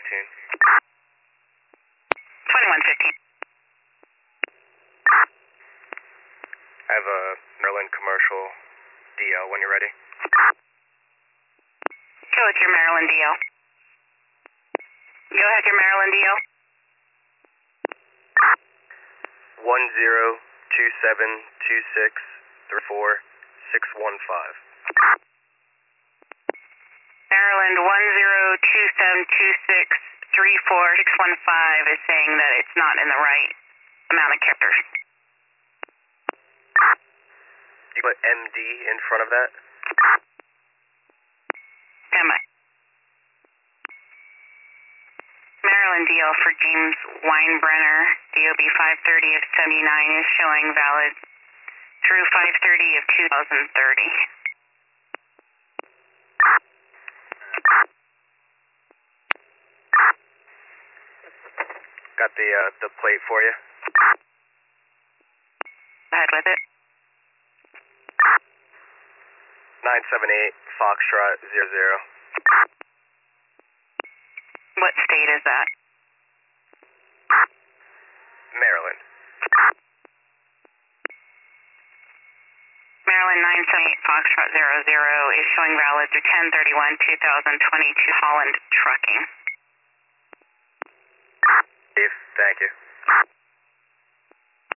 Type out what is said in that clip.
2115. I have a Maryland commercial DL when you're ready. Go with your Maryland DL. Go ahead, your Maryland DL. 10272634 Maryland 10272634 is saying that it's not in the right amount of characters. You put MD in front of that? MI. Maryland DL for James Weinbrenner, DOB 530 of 79 is showing valid through 530 of 2030. Got the plate for you. Go ahead with it. 978 Foxtrot 00. What state is that? Maryland. Maryland 978 Foxtrot 00 is showing valid through 10/31/2022 Holland Trucking. Steve, thank you.